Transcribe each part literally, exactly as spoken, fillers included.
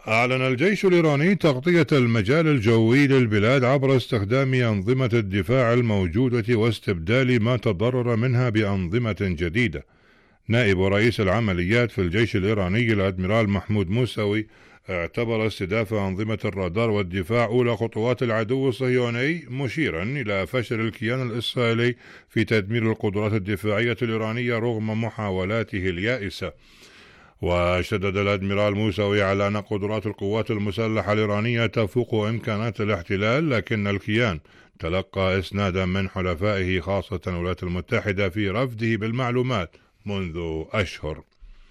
أعلن الجيش الإيراني تغطية المجال الجوي للبلاد عبر استخدام أنظمة الدفاع الموجودة واستبدال ما تضرر منها بأنظمة جديدة. نائب رئيس العمليات في الجيش الإيراني الأدميرال محمود موسوي اعتبر استهداف أنظمة الرادار والدفاع أولى خطوات العدو الصهيوني، مشيرا إلى فشل الكيان الإسرائيلي في تدمير القدرات الدفاعية الإيرانية رغم محاولاته اليائسة. وشدد الأدميرال موسوي على أن قدرات القوات المسلحة الإيرانية تفوق إمكانات الاحتلال، لكن الكيان تلقى إسنادا من حلفائه خاصة الولايات المتحدة في رفضه بالمعلومات منذ أشهر.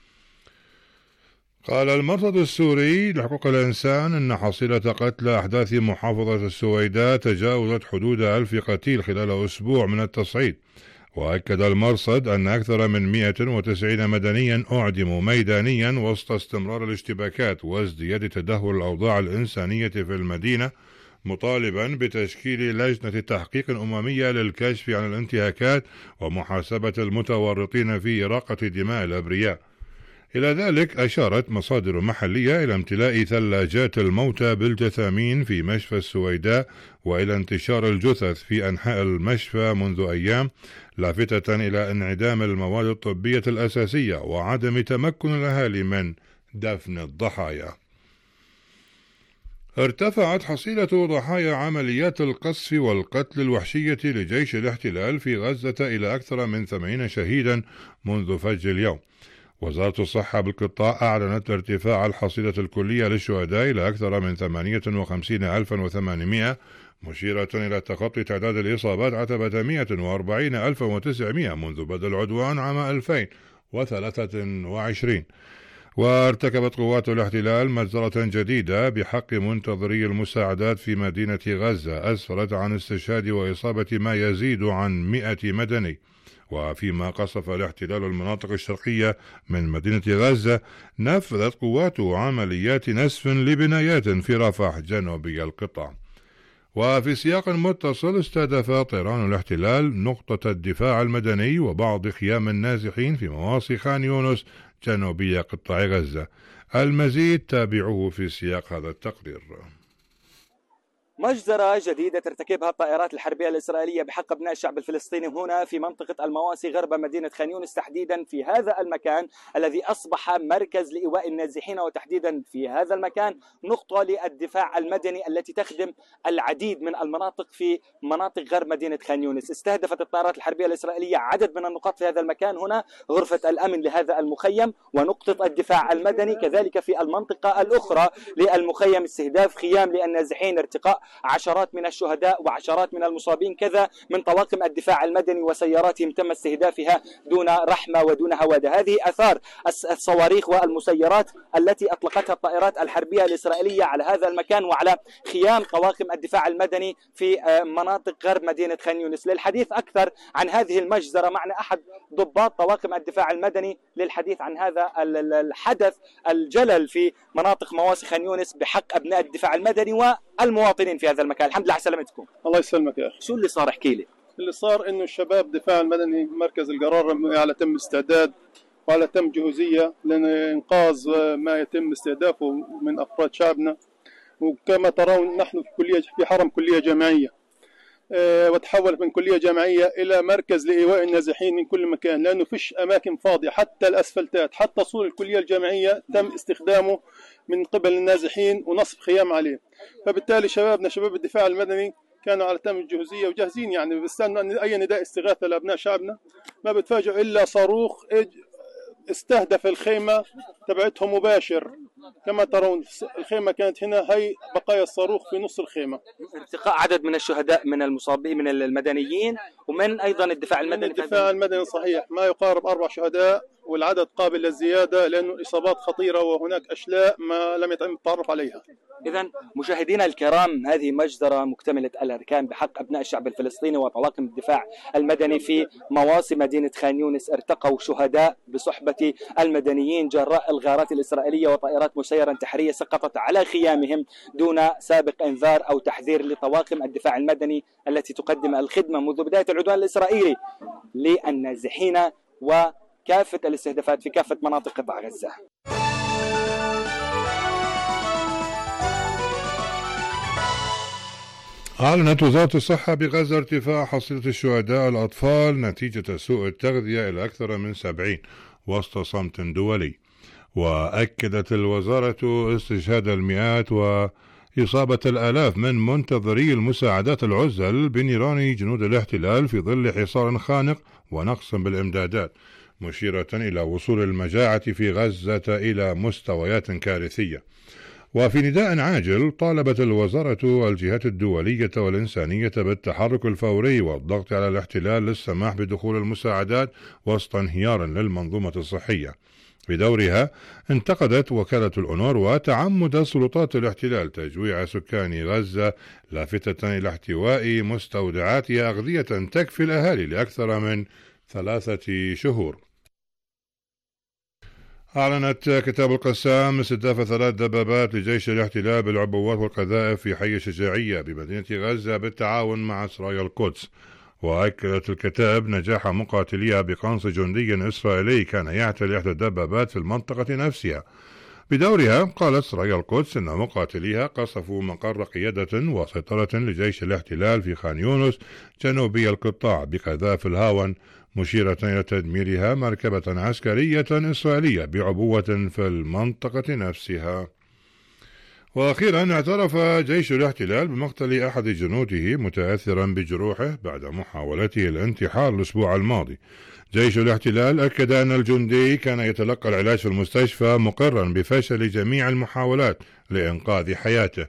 قال المرصد السوري لحقوق الإنسان أن حصيلة قتلى أحداث محافظة السويداء تجاوزت حدود ألف قتيل خلال أسبوع من التصعيد. وأكد المرصد أن أكثر من مئة وتسعين مدنيا أعدموا ميدانيا وسط استمرار الاشتباكات وازدياد تدهور الأوضاع الإنسانية في المدينة، مطالبا بتشكيل لجنة تحقيق أممية للكشف عن الانتهاكات ومحاسبة المتورطين في إراقة دماء الأبرياء. إلى ذلك أشارت مصادر محلية إلى امتلاء ثلاجات الموتى بالجثامين في مشفى السويداء وإلى انتشار الجثث في أنحاء المشفى منذ أيام، لافتة إلى انعدام المواد الطبية الأساسية وعدم تمكن الأهالي من دفن الضحايا. ارتفعت حصيلة ضحايا عمليات القصف والقتل الوحشية لجيش الاحتلال في غزة إلى أكثر من ثمانين شهيدا منذ فجر اليوم. وزارة الصحة بالقطاع أعلنت ارتفاع الحصيلة الكلية للشهداء إلى أكثر من ثمانية وخمسين ألفا وثمانمائة، مشيرة إلى تخطي تعداد الإصابات عتبة مئة وأربعين ألفا وتسعمائة منذ بدء العدوان عام ألفين وثلاثة وعشرين. وارتكبت قوات الاحتلال مجزرة جديدة بحق منتظري المساعدات في مدينة غزة أسفرت عن استشهاد وإصابة ما يزيد عن مئة مدني. وفيما قصف الاحتلال المناطق الشرقية من مدينة غزة، نفذت قواته عمليات نسف لبنايات في رفح جنوبي القطاع. وفي سياق متصل، استهدف طيران الاحتلال نقطة الدفاع المدني وبعض خيام النازحين في مواصي خان يونس جنوبي قطاع غزة. المزيد تابعوه في سياق هذا التقرير. مجزرة جديدة ترتكبها الطائرات الحربية الإسرائيلية بحق أبناء الشعب الفلسطيني هنا في منطقة المواسي غرب مدينة خان يونس، تحديدا في هذا المكان الذي أصبح مركز لإيواء النازحين، وتحديدا في هذا المكان نقطة للدفاع المدني التي تخدم العديد من المناطق في مناطق غرب مدينة خان يونس. استهدفت الطائرات الحربية الإسرائيلية عدد من النقاط في هذا المكان، هنا غرفة الأمن لهذا المخيم ونقطة الدفاع المدني، كذلك في المنطقة الأخرى للمخيم استهداف خيام للنازحين، ارتقاء عشرات من الشهداء وعشرات من المصابين، كذا من طواقم الدفاع المدني وسياراتهم تم استهدافها دون رحمة ودون هوادة. هذه أثار الصواريخ والمسيرات التي أطلقتها الطائرات الحربية الإسرائيلية على هذا المكان وعلى خيام طواقم الدفاع المدني في مناطق غرب مدينة خان يونس. للحديث أكثر عن هذه المجزرة معنا أحد ضباط طواقم الدفاع المدني للحديث عن هذا الحدث الجلل في مناطق مواسي خان يونس بحق أبناء الدفاع المدني والمواطنين في هذا المكان. الحمد لله على سلامتكم. الله يسلمك يا أخي. شو اللي صار؟ احكي لي. اللي صار إنه الشباب دفاع المدني مركز القرار على تم استعداد وعلى تم جهوزية لإنقاذ ما يتم استهدافه من أفراد شعبنا. وكما ترون نحن في كلية في حرم كلية جامعية، أه وتحولت من كلية جامعية إلى مركز لإيواء النازحين من كل مكان، لأنه فيش أماكن فاضية، حتى الأسفلتات، حتى سور الكلية الجامعية تم استخدامه من قبل النازحين ونصب خيام عليه. فبالتالي شبابنا شباب الدفاع المدني كانوا على تم الجهوزية وجاهزين، يعني بيستنوا أي نداء استغاثة لأبناء شعبنا، ما بتفاجئوا إلا صاروخ استهدف الخيمة تبعتهم مباشر. كما ترون الخيمة كانت هنا، هي بقايا الصاروخ في نص الخيمة. ارتقاء عدد من الشهداء من المصابين من المدنيين ومن أيضا الدفاع المدني. من الدفاع المدني صحيح ما يقارب أربع شهداء، والعدد قابل للزيادة لأنه الإصابات خطيرة وهناك أشلاء ما لم يتم التعرف عليها. إذن مشاهدينا الكرام، هذه مجزرة مكتملة الأركان بحق أبناء الشعب الفلسطيني وطواقم الدفاع المدني في مواصي مدينة خان يونس. ارتقوا شهداء بصحبة المدنيين جراء الغارات الإسرائيلية وطائرات مسيرة انتحارية سقطت على خيامهم دون سابق إنذار أو تحذير لطواقم الدفاع المدني التي تقدم الخدمة منذ بداية العدوان الإسرائيلي للنازحين وكافة الاستهدافات في كافة مناطق قطاع غزة. أعلنت وزارة الصحة بغزة ارتفاع حصيلة الشهداء الأطفال نتيجة سوء التغذية إلى أكثر من سبعين وسط صمت دولي. وأكدت الوزارة استشهاد المئات وإصابة الآلاف من منتظري المساعدات العزل بنيران جنود الاحتلال في ظل حصار خانق ونقص بالإمدادات، مشيرة إلى وصول المجاعة في غزة إلى مستويات كارثية. وفي نداء عاجل طالبت الوزارة الجهات الدولية والإنسانية بالتحرك الفوري والضغط على الاحتلال للسماح بدخول المساعدات وسط انهيار للمنظومة الصحية. بدورها انتقدت وكالة الأونروا تعمد سلطات الاحتلال تجويع سكان غزة، لافتة إلى احتواء مستودعات أغذية تكفي الأهالي لأكثر من ثلاثة شهور. أعلنت كتاب القسام استهداف ثلاث دبابات لجيش الاحتلال بالعبوات والقذائف في حي الشجاعية بمدينة غزة بالتعاون مع سرايا القدس. وأكدت الكتاب نجاح مقاتليها بقنص جندي إسرائيلي كان يعتلي إحدى الدبابات في المنطقة نفسها. بدورها قالت سرايا القدس أن مقاتليها قصفوا مقر قيادة وسيطرة لجيش الاحتلال في خان يونس جنوبي القطاع بقذائف الهاون، مشيرة إلى تدميرها مركبة عسكرية إسرائيلية بعبوة في المنطقة نفسها. وأخيرا اعترف جيش الاحتلال بمقتل أحد جنوده متأثرا بجروحه بعد محاولته الانتحار الأسبوع الماضي. جيش الاحتلال أكد أن الجندي كان يتلقى العلاج في المستشفى مقرا بفشل جميع المحاولات لإنقاذ حياته.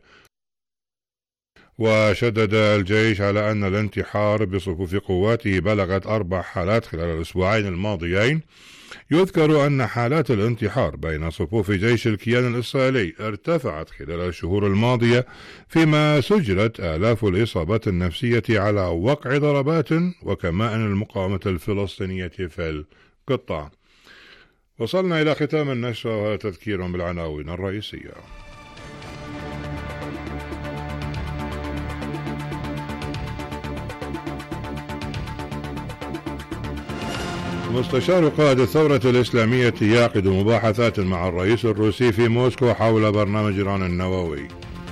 وشدد الجيش على أن الانتحار بصفوف قواته بلغت أربع حالات خلال الأسبوعين الماضيين. يذكر أن حالات الانتحار بين صفوف جيش الكيان الإسرائيلي ارتفعت خلال الشهور الماضية، فيما سجلت آلاف الإصابات النفسية على وقع ضربات وكمائن المقاومة الفلسطينية في القطاع. وصلنا إلى ختام النشرة وهذا تذكير بالعناوين الرئيسية. مستشار قائد الثورة الإسلامية يعقد مباحثات مع الرئيس الروسي في موسكو حول برنامج إيران النووي.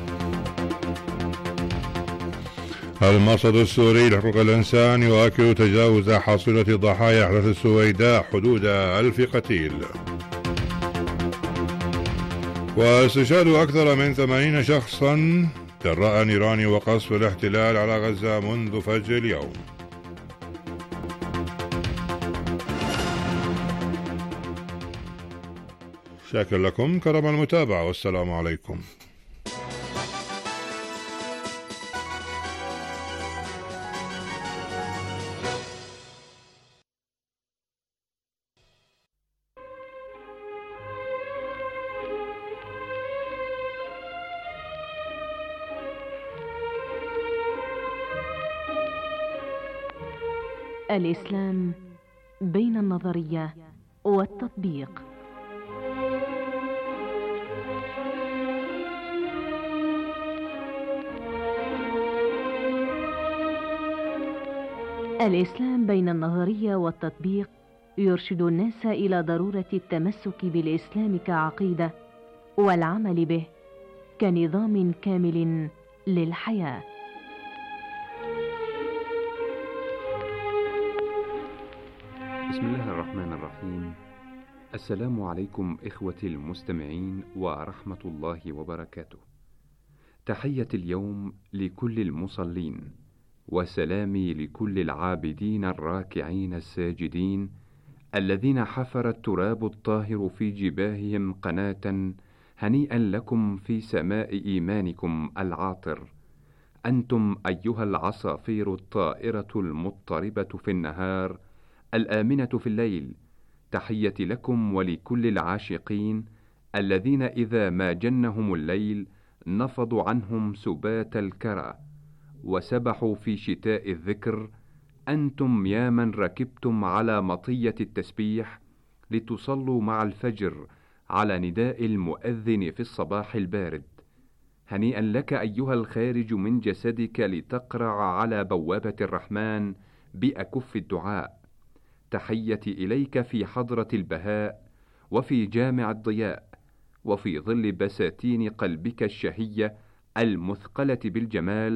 المرصد السوري لحقوق الإنسان يؤكد تجاوز حصيلة ضحايا أحداث السويداء حدود ألف قتيل. واستشهاد أكثر من ثمانين شخصا جراء نيران وقصف الاحتلال على غزة منذ فجر اليوم. شاكر لكم كرم المتابعة والسلام عليكم. الإسلام بين النظرية والتطبيق. الإسلام بين النظرية والتطبيق يرشد الناس إلى ضرورة التمسك بالإسلام كعقيدة والعمل به كنظام كامل للحياة. بسم الله الرحمن الرحيم. السلام عليكم إخوتي المستمعين ورحمة الله وبركاته. تحية اليوم لكل المصلين، وسلامي لكل العابدين الراكعين الساجدين الذين حفر التراب الطاهر في جباههم قناة هنيئا لكم في سماء إيمانكم العاطر. أنتم أيها العصافير الطائرة المضطربة في النهار الآمنة في الليل، تحيتي لكم ولكل العاشقين الذين إذا ما جنهم الليل نفضوا عنهم سبات الكرى وسبحوا في شتاء الذكر. أنتم يا من ركبتم على مطية التسبيح لتصلوا مع الفجر على نداء المؤذن في الصباح البارد. هنيئا لك أيها الخارج من جسدك لتقرع على بوابة الرحمن بأكف الدعاء. تحيتي إليك في حضرة البهاء وفي جامع الضياء وفي ظل بساتين قلبك الشهية المثقلة بالجمال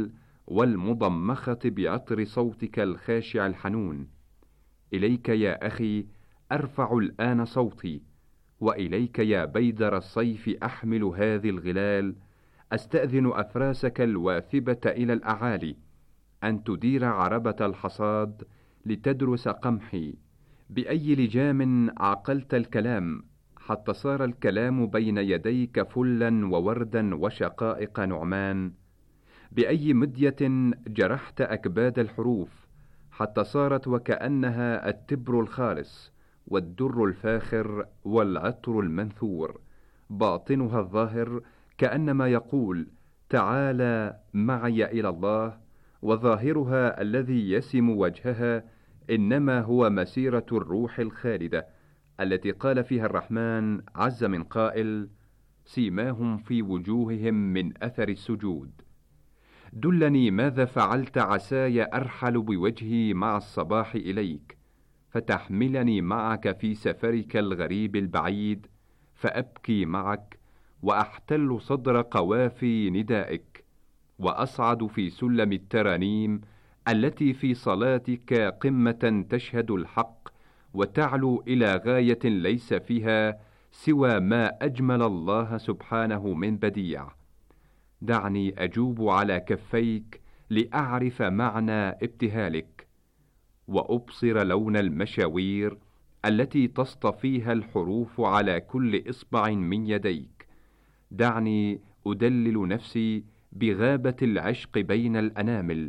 والمضمخة بعطر صوتك الخاشع الحنون. إليك يا أخي أرفع الآن صوتي، وإليك يا بيدر الصيف أحمل هذه الغلال، أستأذن أفراسك الواثبة إلى الأعالي أن تدير عربة الحصاد لتدرس قمحي. بأي لجام عقلت الكلام حتى صار الكلام بين يديك فلا ووردا وشقائق نعمان؟ بأي مدية جرحت أكباد الحروف حتى صارت وكأنها التبر الخالص والدر الفاخر والعطر المنثور، باطنها الظاهر كأنما يقول تعالى معي إلى الله، وظاهرها الذي يسم وجهها إنما هو مسيرة الروح الخالدة التي قال فيها الرحمن عز من قائل سيماهم في وجوههم من أثر السجود. دلني ماذا فعلت عساي أرحل بوجهي مع الصباح إليك، فتحملني معك في سفرك الغريب البعيد، فأبكي معك وأحتل صدر قوافي ندائك، وأصعد في سلم الترانيم التي في صلاتك قمة تشهد الحق وتعلو إلى غاية ليس فيها سوى ما أجمل الله سبحانه من بديع. دعني أجوب على كفيك لأعرف معنى ابتهالك، وأبصر لون المشاوير التي تصطفيها الحروف على كل إصبع من يديك. دعني أدلل نفسي بغابة العشق بين الأنامل،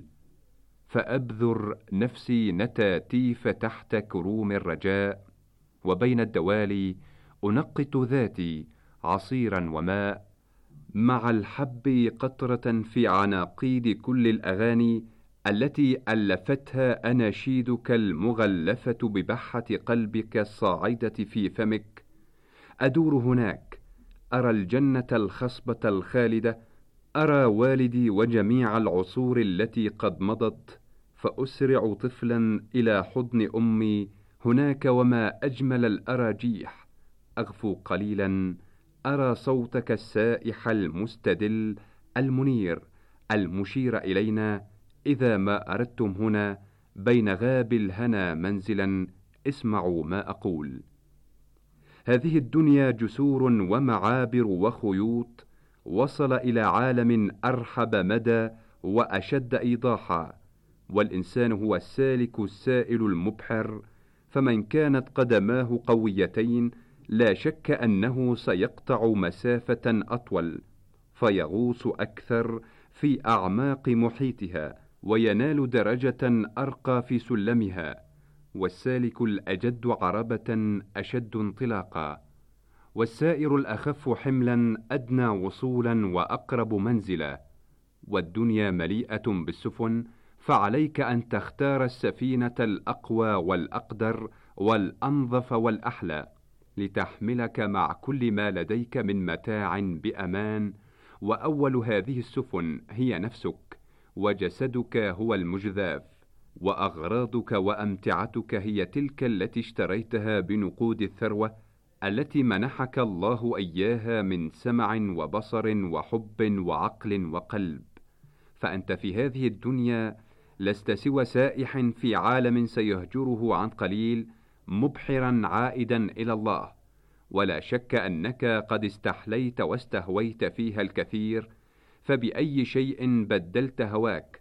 فأبذر نفسي نتاتيف تحت كروم الرجاء، وبين الدوالي أنقط ذاتي عصيرا وماء، مع الحب قطرة في عناقيد كل الأغاني التي ألفتها أناشيدك المغلفة ببحة قلبك الصاعدة في فمك. أدور هناك، أرى الجنة الخصبة الخالدة، أرى والدي وجميع العصور التي قد مضت، فأسرع طفلا إلى حضن أمي هناك، وما أجمل الأراجيح. أغفو قليلا، أرى صوتك السائح المستدل المنير المشير إلينا إذا ما أردتم هنا بين غاب الهنا منزلا، اسمعوا ما أقول. هذه الدنيا جسور ومعابر وخيوط، وصل إلى عالم أرحب مدى وأشد إيضاحا، والإنسان هو السالك السائل المبحر، فمن كانت قدماه قويتين لا شك أنه سيقطع مسافة أطول، فيغوص أكثر في أعماق محيطها، وينال درجة أرقى في سلمها. والسالك الأجد عربة أشد انطلاقا، والسائر الأخف حملا أدنى وصولا وأقرب منزلا. والدنيا مليئة بالسفن، فعليك أن تختار السفينة الأقوى والأقدر والأنظف والأحلى، لتحملك مع كل ما لديك من متاع بأمان. وأول هذه السفن هي نفسك، وجسدك هو المجذاف، وأغراضك وأمتعتك هي تلك التي اشتريتها بنقود الثروة التي منحك الله إياها من سمع وبصر وحب وعقل وقلب. فأنت في هذه الدنيا لست سوى سائح في عالم سيهجره عن قليل، مبحرا عائدا إلى الله. ولا شك أنك قد استحليت واستهويت فيها الكثير، فبأي شيء بدلت هواك،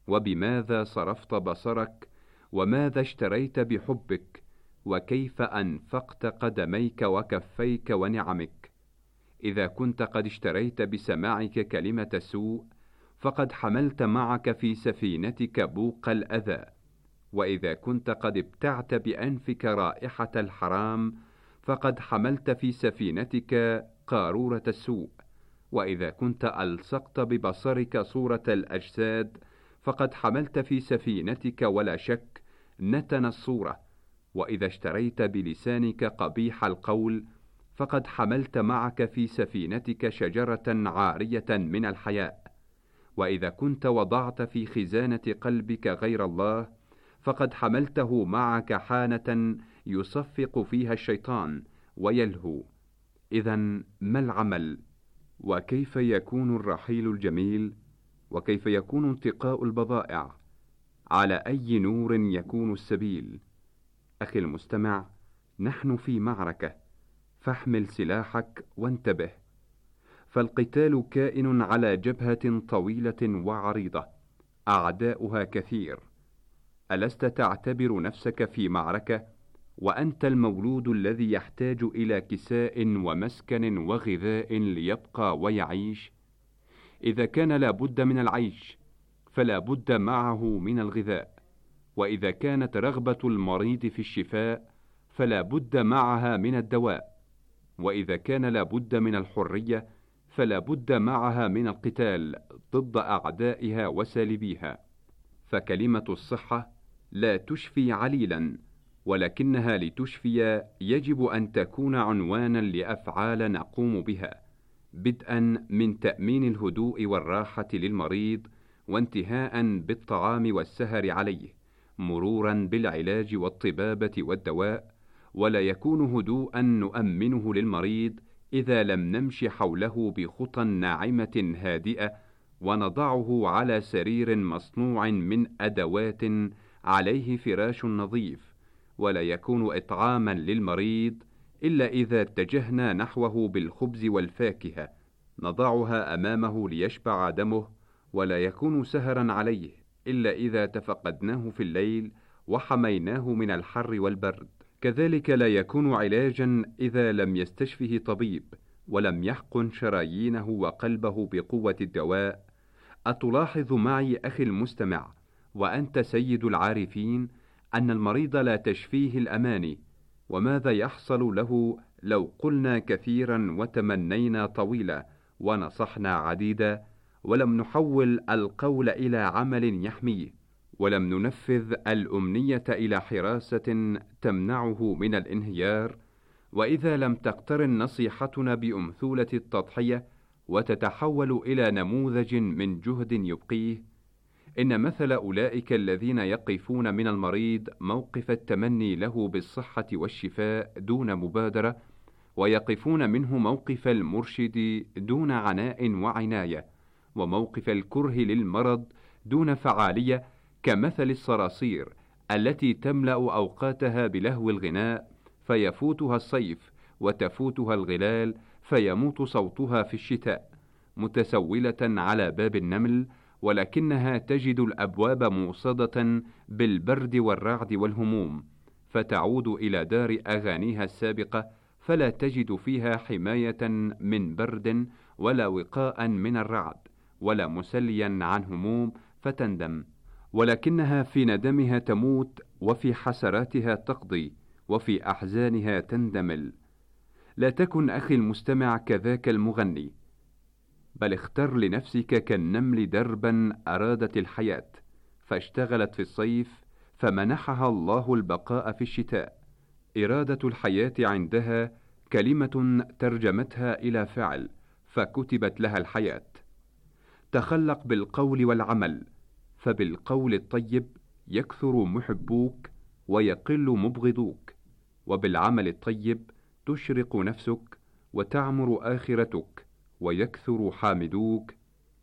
وبماذا صرفت بصرك، وماذا اشتريت بحبك، وكيف أنفقت قدميك وكفيك ونعمك. إذا كنت قد اشتريت بسماعك كلمة سوء، فقد حملت معك في سفينتك بوق الأذى. وإذا كنت قد ابتعت بأنفك رائحة الحرام، فقد حملت في سفينتك قارورة السوء. وإذا كنت ألصقت ببصرك صورة الأجساد، فقد حملت في سفينتك ولا شك نتن الصورة. وإذا اشتريت بلسانك قبيح القول، فقد حملت معك في سفينتك شجرة عارية من الحياء. وإذا كنت وضعت في خزانة قلبك غير الله، فقد حملته معك حانة يصفق فيها الشيطان ويلهو. إذن ما العمل؟ وكيف يكون الرحيل الجميل؟ وكيف يكون انتقاء البضائع؟ على أي نور يكون السبيل؟ أخي المستمع، نحن في معركة، فاحمل سلاحك وانتبه، فالقتال كائن على جبهة طويلة وعريضة، أعداؤها كثير. ألست تعتبر نفسك في معركة وأنت المولود الذي يحتاج إلى كساء ومسكن وغذاء ليبقى ويعيش؟ إذا كان لا بد من العيش فلا بد معه من الغذاء، وإذا كانت رغبة المريض في الشفاء فلا بد معها من الدواء، وإذا كان لا بد من الحرية فلا بد معها من القتال ضد أعدائها وسالبيها. فكلمة الصحة لا تشفي عليلا، ولكنها لتشفي يجب أن تكون عنوانا لأفعال نقوم بها، بدءا من تأمين الهدوء والراحة للمريض، وانتهاء بالطعام والسهر عليه، مرورا بالعلاج والطبابة والدواء. ولا يكون هدوءا نؤمنه للمريض إذا لم نمشي حوله بخطى ناعمة هادئة، ونضعه على سرير مصنوع من أدوات عليه فراش نظيف. ولا يكون إطعاما للمريض إلا إذا اتجهنا نحوه بالخبز والفاكهة، نضعها أمامه ليشبع دمه. ولا يكون سهرا عليه إلا إذا تفقدناه في الليل وحميناه من الحر والبرد. كذلك لا يكون علاجا إذا لم يستشفه طبيب ولم يحقن شرايينه وقلبه بقوة الدواء. أتلاحظ معي أخي المستمع وأنت سيد العارفين أن المريض لا تشفيه الأماني؟ وماذا يحصل له لو قلنا كثيرا وتمنينا طويلا ونصحنا عديدا، ولم نحول القول إلى عمل يحميه، ولم ننفذ الأمنية إلى حراسة تمنعه من الانهيار؟ وإذا لم تقترن نصيحتنا بأمثولة التضحية وتتحول إلى نموذج من جهد يبقيه، إن مثل أولئك الذين يقفون من المريض موقف التمني له بالصحة والشفاء دون مبادرة، ويقفون منه موقف المرشد دون عناء وعناية، وموقف الكره للمرض دون فعالية، كمثل الصراصير التي تملأ أوقاتها بلهو الغناء فيفوتها الصيف، وتفوتها الغلال فيموت صوتها في الشتاء، متسولة على باب النمل، ولكنها تجد الأبواب موصدة بالبرد والرعد والهموم، فتعود إلى دار أغانيها السابقة فلا تجد فيها حماية من برد ولا وقاء من الرعد ولا مسليا عن هموم فتندم، ولكنها في ندمها تموت، وفي حسراتها تقضي، وفي أحزانها تندمل. لا تكن أخي المستمع كذاك المغني، بل اختر لنفسك كالنمل دربا أرادت الحياة فاشتغلت في الصيف، فمنحها الله البقاء في الشتاء. إرادة الحياة عندها كلمة ترجمتها إلى فعل فكتبت لها الحياة. تخلق بالقول والعمل، فبالقول الطيب يكثر محبوك ويقل مبغضوك، وبالعمل الطيب تشرق نفسك وتعمر آخرتك ويكثر حامدوك.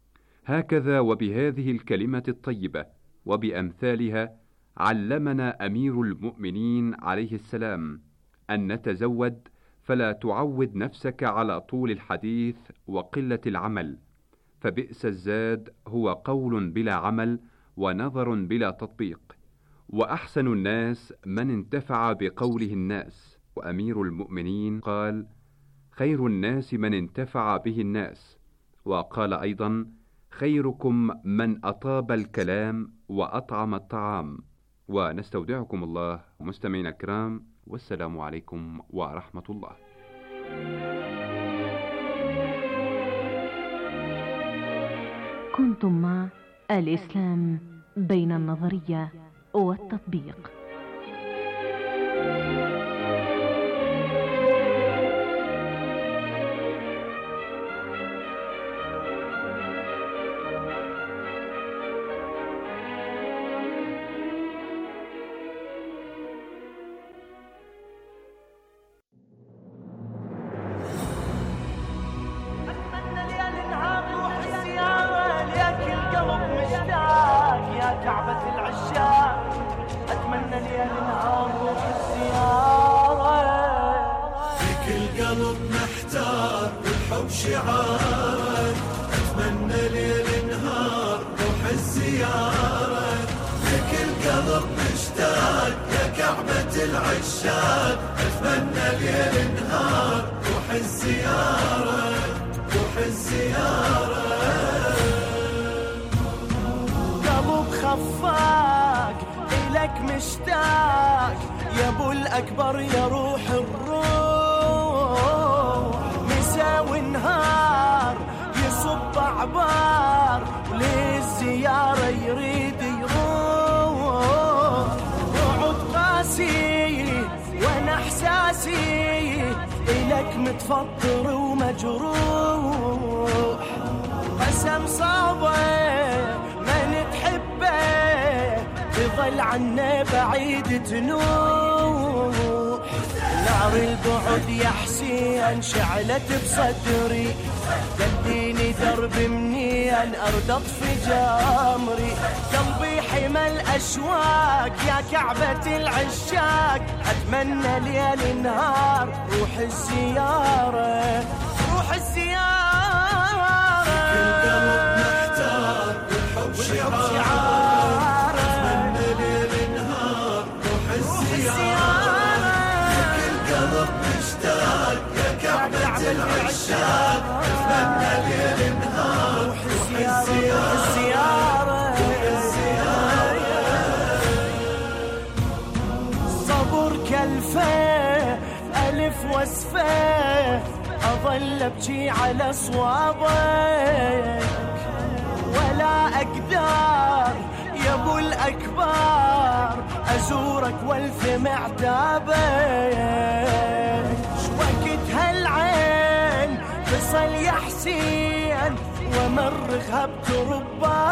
هكذا وبهذه الكلمة الطيبة وبأمثالها علمنا أمير المؤمنين عليه السلام أن نتزود، فلا تعود نفسك على طول الحديث وقلة العمل، فبئس الزاد هو قول بلا عمل ونظر بلا تطبيق، وأحسن الناس من انتفع بقوله الناس. وأمير المؤمنين قال: خير الناس من انتفع به الناس. وقال أيضا: خيركم من أطاب الكلام وأطعم الطعام. ونستودعكم الله مستمعينا الكرام، والسلام عليكم ورحمة الله. كنتم مع الإسلام بين النظرية والتطبيق. أتمنى لي الإنهار وحسي عواليك الجو وشعارك، أتمنى ليل نهار روح الزيارة، لكل قلب مشتاق يا كعبة العشاق، أتمنى ليل نهار روح الزيارة، روح الزيارة. قلب خفاق إلك مشتاق يا ابو الاكبر يا روح الروح، مسا ونهار يصب عبار وللزيارة يريد يروح، وعد قاسي وانا احساسي الك متفطر ومجروح، قسم صعبه من تحبه تظل عنا بعيد تنوح، نار البعد يا حسين شعلت بصدري، دليني درب منين ارض في جمري، قلبي حمى الاشواق يا كعبة العشاق، اتمنى ليل نهار روح الزيارة، روح الزيارة. كل قلب محتار والحب شعار، اتمنى ليل نهار روح الزيارة، كل قلب مشتاق يا كعبة العشاق، اتمنى ليل نهار روح الزيارة، روح الزيارة. صبر كلفه ألف وصفه أظل أبكي على صوابك، ولا أقدر يا أبو الأكبر أزورك والثم عتابك، شوقت هالعين تصل يا حسين ومرغها بترب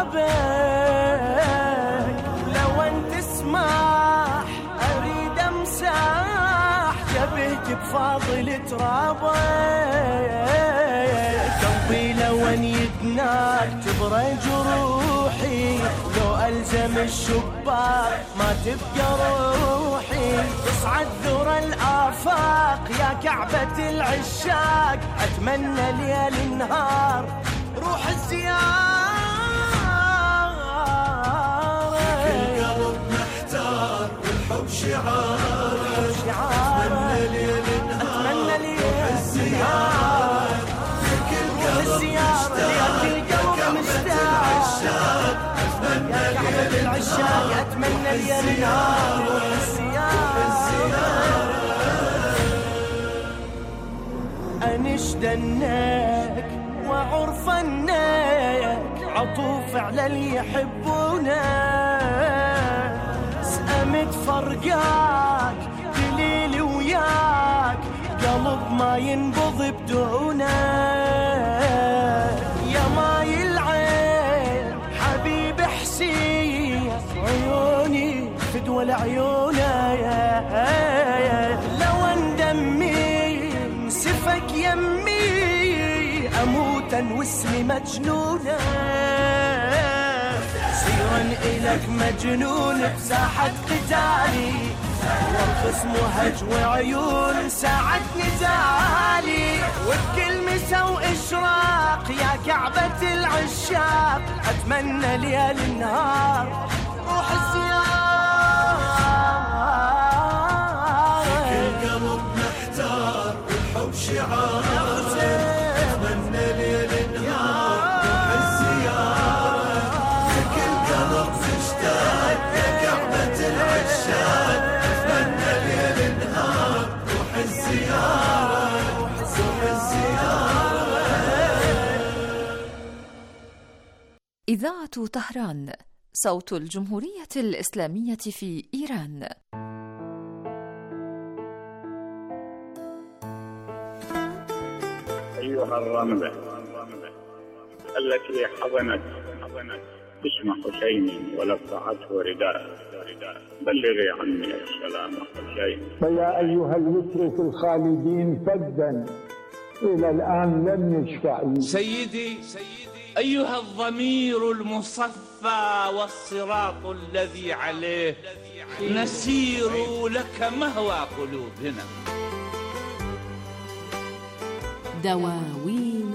بابك، لو أنت تسمح أريد أمسح شبهت بفاضل ترابك، قلبي لو ان يدناك تبرى جروحي، لو ألزم الشباك ما تبقى روحي، تصعد ذرى الآفاق يا كعبة العشاق، أتمنى ليل نهار روح الزيارة. كل قلب محتار والحب شعار، أتمنى ليل نهار روح الزيارة، كل قلب مشتاق يا كعبة العشاق، أتمنى ليل نهار أتمنى ليل نهار روح الزيارة. أنشدنك وعرفنك عطوف على اللي يحبونك، سأمت فرقاك دليلي وياك قلب ما ينبض بدونك، يا ماي العين حبيب حسين عيوني فدوى لعيونك، لو اندمي سفك يمي اموتا واسمي مجنونة، سيرا الك مجنون بساحة قتالي، والخصم وهج وعيون ساعة نزالي، وبكل مسا وإشراق يا كعبة العشاق، أتمنى ليل نهار روح الزيارة. كل قلب محتار والحب شعار، أتمنى ليل نهار روح الزيارة، كل قلب مشتاق يا كعبة العشاق، أتمنى ليل نهار روح الزيارة، روح الزيارة. إذاعة طهران، صوت الجمهورية الإسلامية في إيران. أيها الرملة التي حضنت اسم حسين ولفعته رداء، بلغي عني السلام حسين. فيا أيها اليسر الخالدين فدا إلى الآن لم يشفع. سيدي أيها الضمير المصفى والصراط الذي عليه نسير لك مهوى قلوبنا. دواوين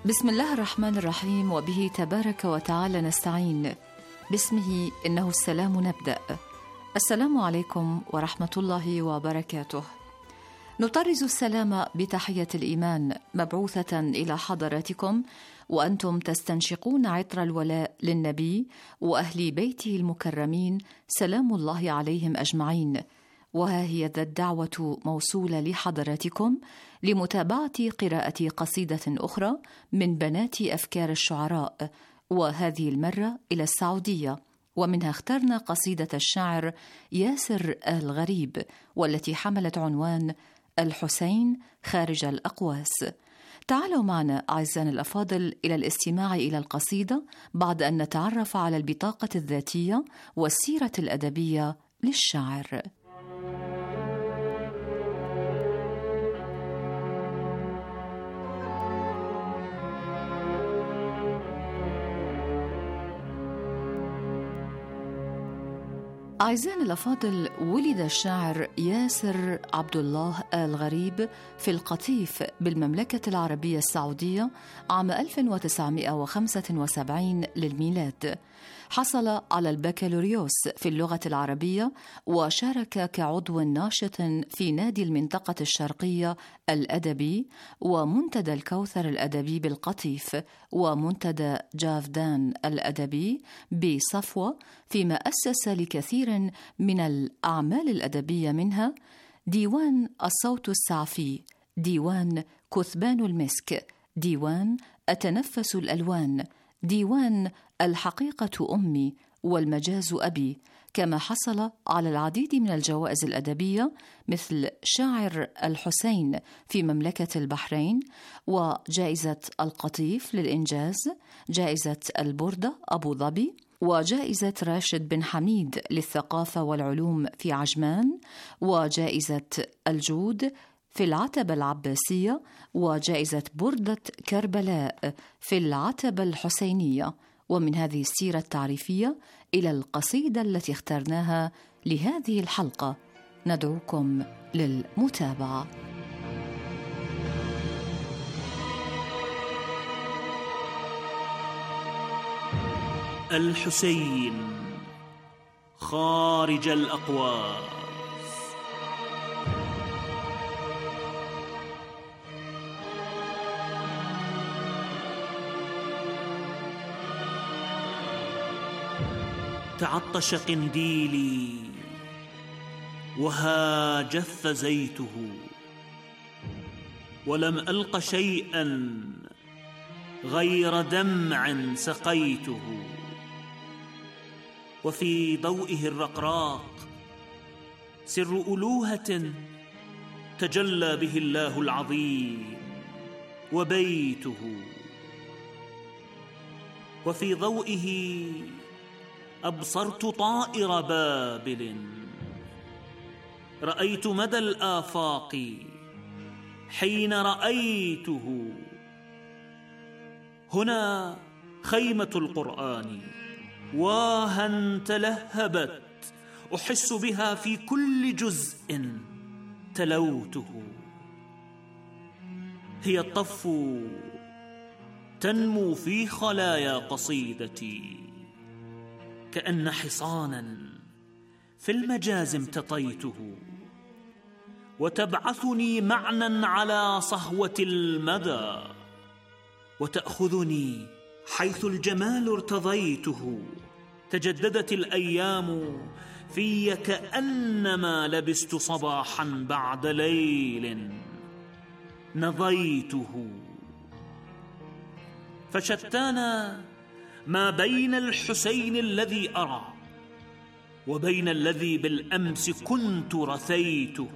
بسم الله الرحمن الرحيم، وبه تبارك وتعالى نستعين، باسمه إنه السلام نبدأ. السلام عليكم ورحمة الله وبركاته. نطرز السلام بتحية الإيمان مبعوثة إلى حضراتكم وأنتم تستنشقون عطر الولاء للنبي وأهل بيته المكرمين سلام الله عليهم أجمعين. وها هي ذا الدعوة موصولة لحضراتكم لمتابعة قراءة قصيدة أخرى من بنات أفكار الشعراء، وهذه المرة إلى السعودية، ومنها اخترنا قصيدة الشاعر ياسر الغريب والتي حملت عنوان الحسين خارج الأقواس. تعالوا معنا أعزائنا الأفاضل إلى الاستماع إلى القصيدة بعد أن نتعرف على البطاقة الذاتية والسيرة الأدبية للشاعر. أعزائنا الأفاضل، ولد الشاعر ياسر عبد الله الغريب في القطيف بالمملكة العربية السعودية عام ألف وتسعمائة وخمسة وسبعين للميلاد. حصل على البكالوريوس في اللغة العربية، وشارك كعضو ناشط في نادي المنطقة الشرقية الأدبي ومنتدى الكوثر الأدبي بالقطيف ومنتدى جافدان الأدبي بصفوة، فيما أسس لكثير من الأعمال الأدبية منها ديوان الصوت السعفي، ديوان كثبان المسك، ديوان أتنفس الألوان، ديوان الحقيقة أمي والمجاز أبي، كما حصل على العديد من الجوائز الأدبية مثل شاعر الحسين في مملكة البحرين، وجائزة القطيف للإنجاز، جائزة البردة أبو ظبي، وجائزة راشد بن حميد للثقافة والعلوم في عجمان، وجائزة الجود في العتبة العباسية، وجائزة بردة كربلاء في العتبة الحسينية. ومن هذه السيرة التعريفية إلى القصيدة التي اخترناها لهذه الحلقة، ندعوكم للمتابعة. الحسين خارج الأقواس. تعطش قنديلي وها جف زيته، ولم ألق شيئا غير دمع سقيته، وفي ضوئه الرقراق سر ألوهة تجلى به الله العظيم وبيته، وفي ضوئه أبصرت طائر بابل، رأيت مدى الآفاق حين رأيته. هنا خيمة القرآن واها تلهبت، أحس بها في كل جزء تلوته. هي الطف تنمو في خلايا قصيدتي، كأن حصانا في المجاز امتطيته، وتبعثني معنى على صهوة المدى، وتأخذني حيث الجمال ارتضيته. تجددت الأيام في كأنما لبست صباحا بعد ليل نضيته. فشتانا ما بين الحسين الذي أرى وبين الذي بالأمس كنت رثيته،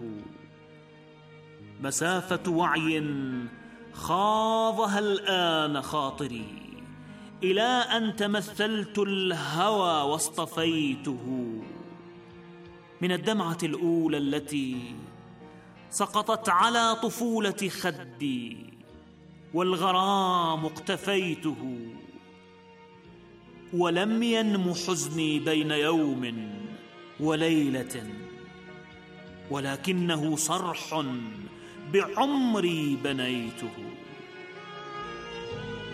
مسافة وعي خاضها الآن خاطري إلى أن تمثلت الهوى واصطفيته. من الدمعة الأولى التي سقطت على طفولة خدي والغرام اقتفيته، ولم ينم حزني بين يوم وليلة، ولكنه صرح بعمري بنيته.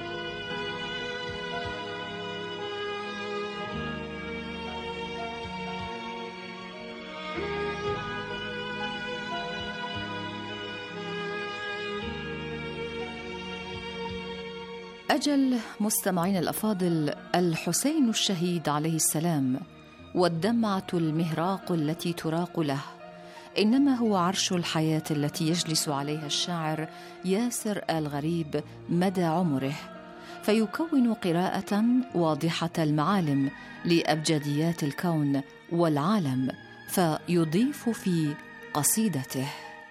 أجل مستمعين الأفاضل، الحسين الشهيد عليه السلام والدمعة المهراق التي تراق له إنما هو عرش الحياة التي يجلس عليها الشاعر ياسر الغريب مدى عمره، فيكون قراءة واضحة المعالم لأبجديات الكون والعالم، فيضيف في قصيدته: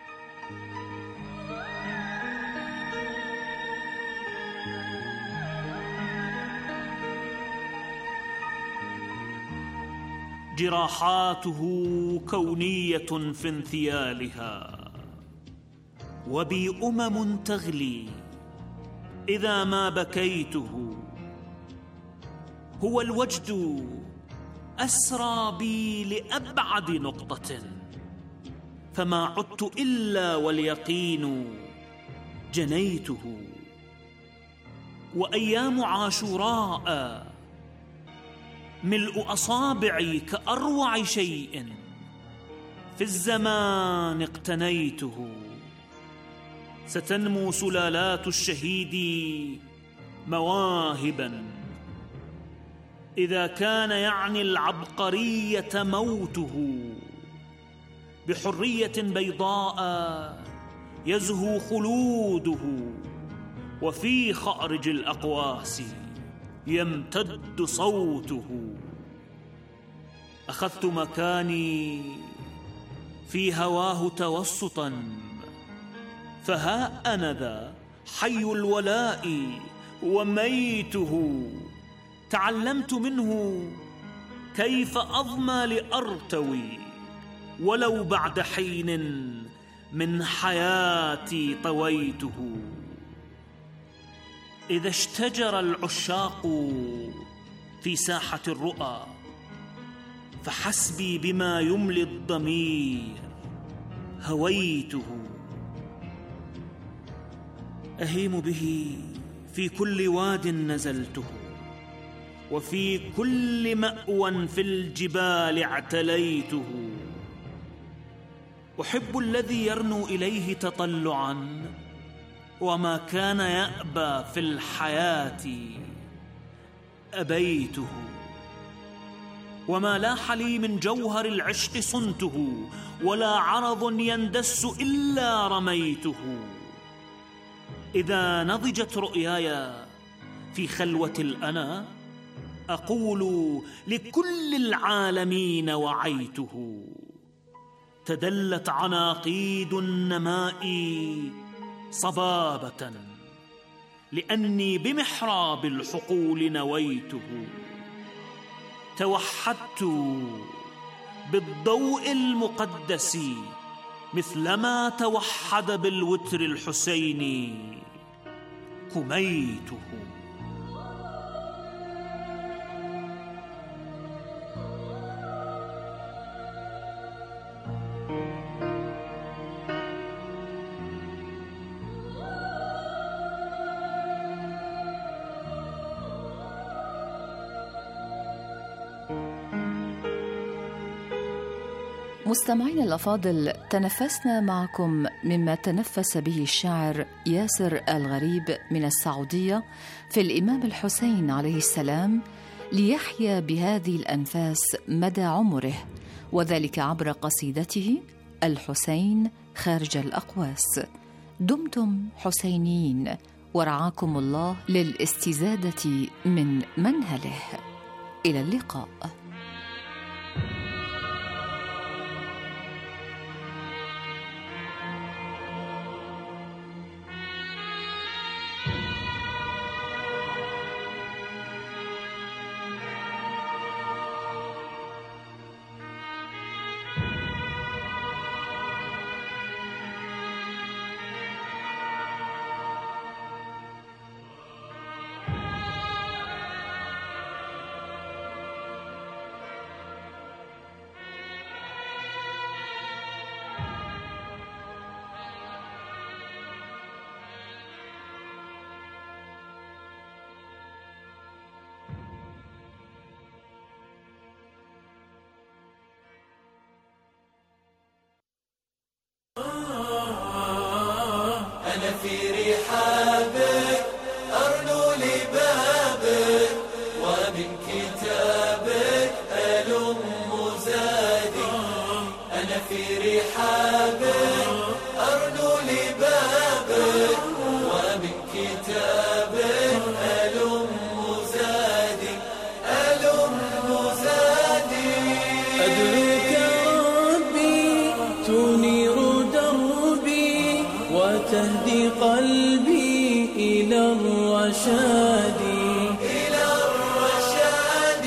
جراحاته كونية في انثيالها، وبي أمم تغلي إذا ما بكيته. هو الوجد أسرى بي لأبعد نقطة، فما عدت إلا واليقين جنيته. وأيام عاشوراء ملء أصابعي كأروع شيء في الزمان اقتنيته. ستنمو سلالات الشهيد مواهبا إذا كان يعني العبقرية موته. بحرية بيضاء يزهو خلوده، وفي خأرج الأقواس يمتد صوته. أخذت مكاني في هواه توسطا، فها أنا ذا حي الولاء وميته. تعلمت منه كيف أظمى لأرتوي، ولو بعد حين من حياتي طويته. إذا اشتجر العشاق في ساحة الرؤى، فحسبي بما يملي الضمير هويته. أهيم به في كل واد نزلته، وفي كل مأوى في الجبال اعتليته. أحب الذي يرنو إليه تطلعا، وما كان يأبى في الحياة أبيته. وما لاح لي من جوهر العشق صنته، ولا عرض يندس إلا رميته. إذا نضجت رؤياي في خلوة الأنا، أقول لكل العالمين وعيته. تدلت عناقيد النماء صبابة، لأني بمحراب الحقول نويته. توحدت بالضوء المقدس مثلما توحد بالوتر الحسيني كميته. مستمعين الأفاضل، تنفسنا معكم مما تنفس به الشاعر ياسر الغريب من السعودية في الإمام الحسين عليه السلام، ليحيا بهذه الأنفاس مدى عمره، وذلك عبر قصيدته الحسين خارج الأقواس. دمتم حسينيين، ورعاكم الله للاستزادة من منهله. إلى اللقاء. كتابك ألم زادي أنا في رحابك أرنو لبابك ومن كتابك ألم زادي ألم زادي أدعوك ربي تنير دربي وتهدي قلبي إلى الرشاد إلى الرشاد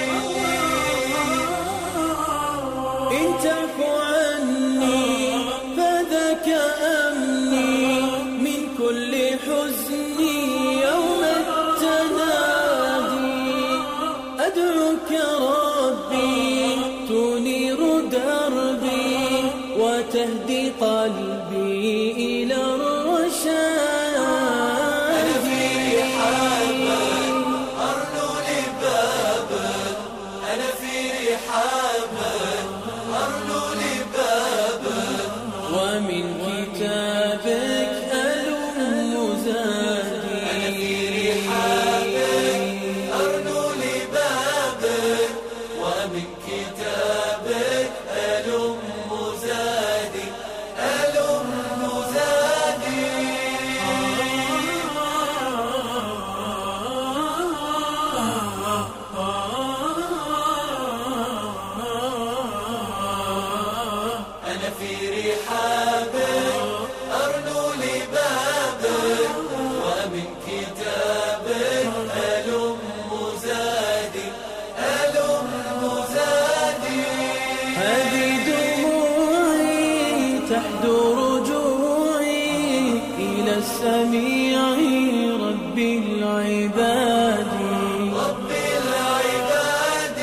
إن تعف عني فذاك أمني من كل حزني يوم التنادي أدعوك ربي تنير دربي وتهدي قلبي إلى الرشاد ومن كتابك ألم زادي أنا في رحابك أرنو لبابك ومن كتابك ألم زادي ألم زادي أنا في رحابك أرنو لبابك ومن كتابك ألم زادي ألم زادي هذه دموعي تحدو رجوعي إلى السميع رب العباد رب العباد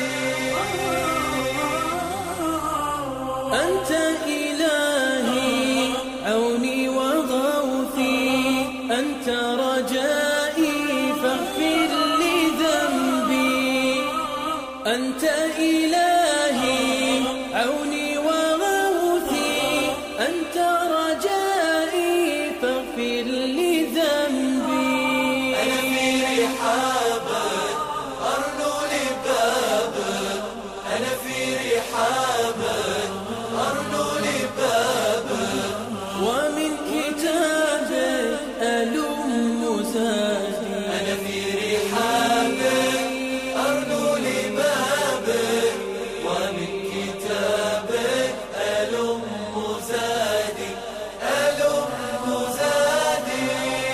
أنت إلهي عوني وغوثي أنت رجائي فاغفر لي ذنبي أنت إلهي عوني وغوثي أنت رجائي فاغفر لي ذنبي أنا في رحابك أرنو لبابك أنا في رحابك أرنو لبابك ومن كتابك ألم زادي أنا في رحابك أرنو لبابك ومن كتابك ألم زادي ألم زادي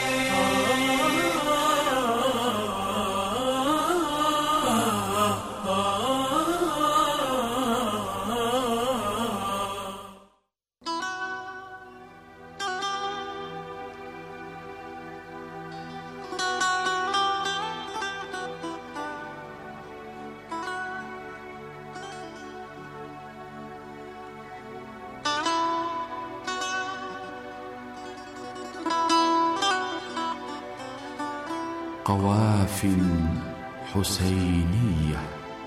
قوافل حسينية.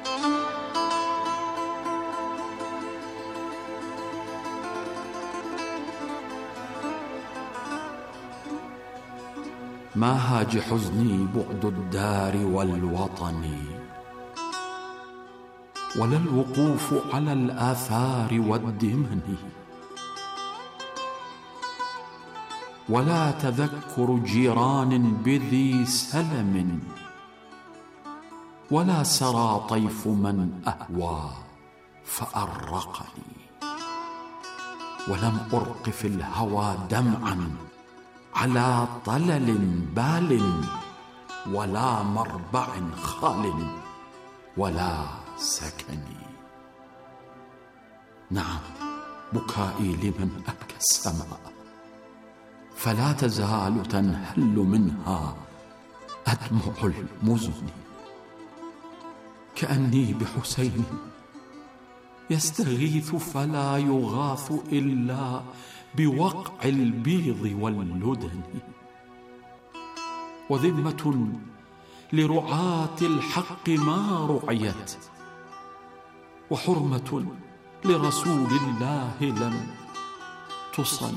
ما هاج حزني بعد الدار والوطن، ولا الوقوف على الآثار والدمن، ولا تذكر جيران بذي سلم، ولا سرى طيف من أهوى فأرقني، ولم أرق في الهوى دمعا على طلل بال، ولا مربع خال، ولا سكني. نعم، بكائي لمن أبكى السماء، فلا تزال تنهل منها أدمع المزن، كأني بحسين يستغيث فلا يغاث إلا بوقع البيض واللدن، وذمة لرعاة الحق ما رعيت، وحرمة لرسول الله لم تصن.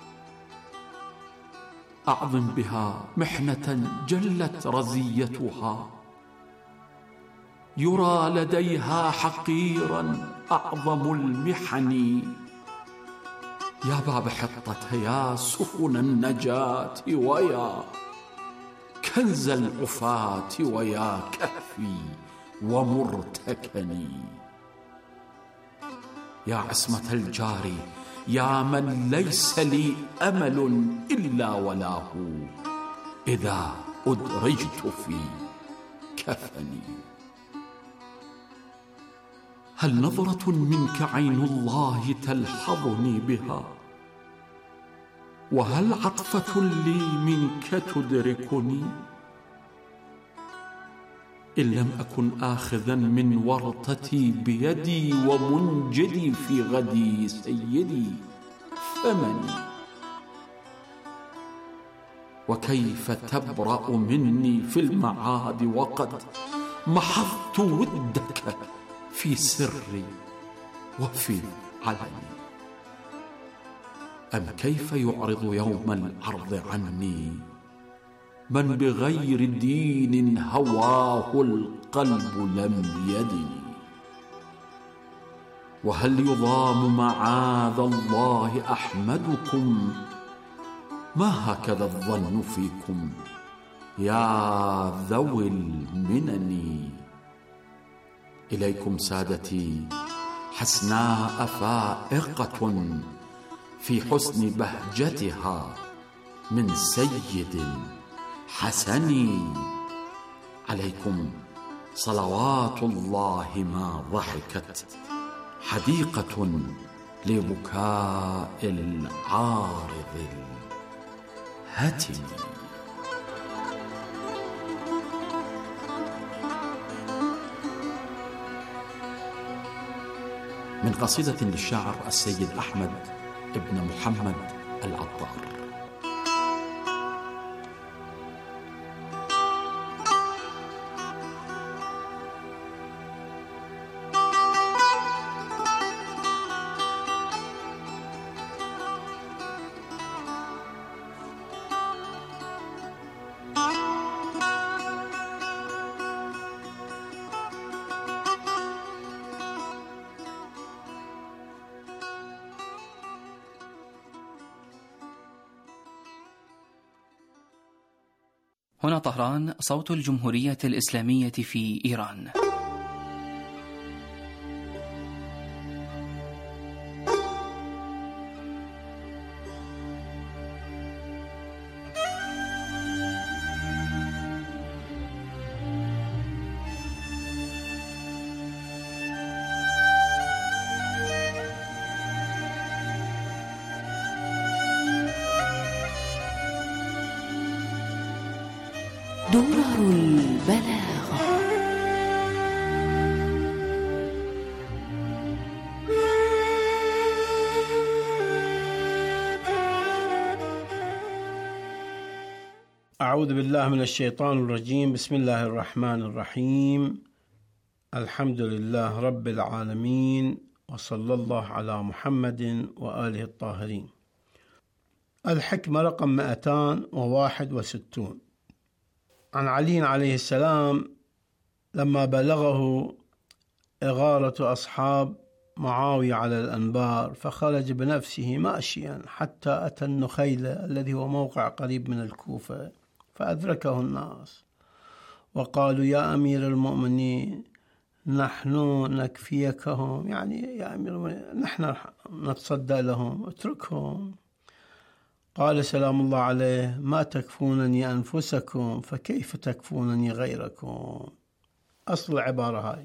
أعظم بها محنة جلت رزيتها، يرى لديها حقيرا أعظم المحن. يا باب حطة يا سفن النجاة، ويا كنز العفاة، ويا كهفي ومرتكني. يا عصمة الجار، يا من ليس لي أمل إلا ولاه إذا أدرجت في كفني. هل نظرة منك عين الله تلحظني بها؟ وهل عطفة لي منك تدركني؟ إن لم أكن آخذا من ورطتي بيدي ومنجدي في غدي سيدي فمن؟ وكيف تبرأ مني في المعاد وقد محضت ودك في سري وفي علني؟ أم كيف يعرض يوم العرض عني من بغير دين هواه القلب لم يدني؟ وهل يضام معاذ الله أحمدكم؟ ما هكذا الظن فيكم يا ذوي المنن. إليكم سادتي حسناء فائقة في حسن بهجتها من سيد حسن. عليكم صلوات الله ما ضحكت حديقة لبكاء العارض الهتم. من قصيدة للشاعر السيد أحمد ابن محمد العطار. هنا طهران، صوت الجمهورية الإسلامية في إيران. درر البلاغة. أعوذ بالله من الشيطان الرجيم. بسم الله الرحمن الرحيم. الحمد لله رب العالمين، وصلى الله على محمد وآله الطاهرين. الحكمة رقم مئتان وواحد وستون. عن علي عليه السلام لما بلغه إغارة أصحاب معاوية على الأنبار فخرج بنفسه ماشيا حتى أتى النخيلة الذي هو موقع قريب من الكوفة، فأدركه الناس وقالوا يا أمير المؤمنين نحن نكفيكهم، يعني يا أمير المؤمنين نحن نتصدى لهم، اتركهم. قال سلام الله عليه ما تكفونني أنفسكم فكيف تكفونني غيركم. أصل العبارة هاي: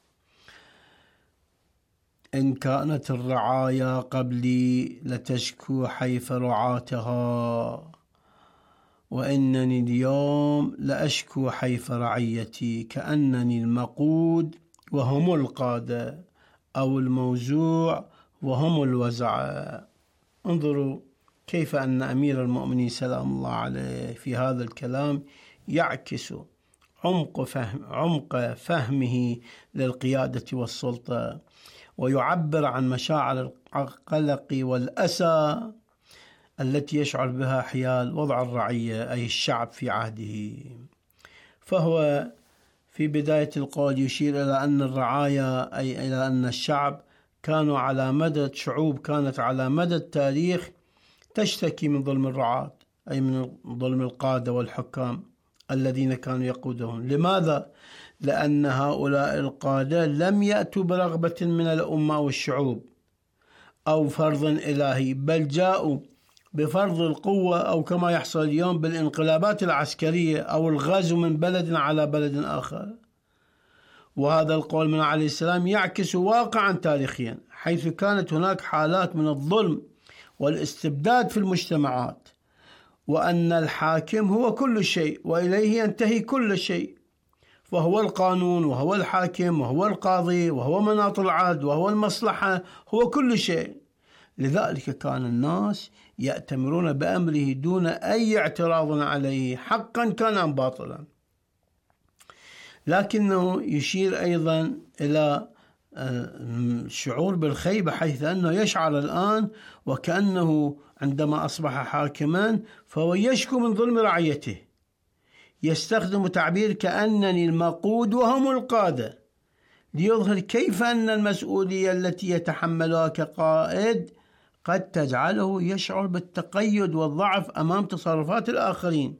إن كانت الرعايا قبلي لتشكو حيف رعاتها، وإنني اليوم لأشكو حيف رعيتي، كأنني المقود وهم القادة، أو الموزوع وهم الوزعاء. انظروا كيف أن أمير المؤمنين سلام الله عليه في هذا الكلام يعكس عمق فهم عمق فهمه للقيادة والسلطة، ويعبر عن مشاعر القلق والأسى التي يشعر بها حيال وضع الرعية أي الشعب في عهده. فهو في بداية القول يشير إلى أن الرعايا أي إلى أن الشعب كانوا على مدى شعوب كانت على مدى التاريخ تشتكي من ظلم الرعاة، أي من ظلم القادة والحكام الذين كانوا يقودهم. لماذا؟ لأن هؤلاء القادة لم يأتوا برغبة من الأمة أو الشعوب أو فرض إلهي، بل جاءوا بفرض القوة، أو كما يحصل اليوم بالانقلابات العسكرية أو الغزو من بلد على بلد آخر. وهذا القول من عليه السلام يعكس واقعا تاريخيا، حيث كانت هناك حالات من الظلم والاستبداد في المجتمعات، وأن الحاكم هو كل شيء وإليه ينتهي كل شيء، وهو القانون وهو الحاكم وهو القاضي وهو مناط العدل وهو المصلحة، هو كل شيء. لذلك كان الناس يأتمرون بأمره دون أي اعتراض عليه، حقا كان أم باطلا. لكنه يشير أيضا إلى الشعور بالخيبة، حيث أنه يشعر الآن وكأنه عندما أصبح حاكما فهو يشكو من ظلم رعيته، يستخدم تعبير كأنني المقود وهم القادة، ليظهر كيف أن المسؤولية التي يتحملها كقائد قد تجعله يشعر بالتقيد والضعف أمام تصرفات الآخرين،